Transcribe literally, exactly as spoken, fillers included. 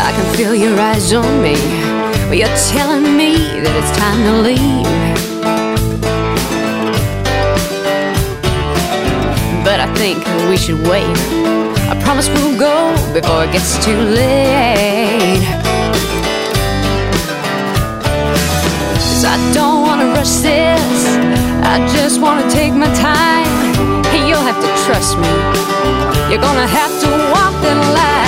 I can feel your eyes on me, but you're telling me that it's time to leave. But I think we should wait. I promise we'll go before it gets too late. 'Cause I don't wanna rush this, I just wanna take my time. Hey, you'll have to trust me, you're gonna have to walk the line.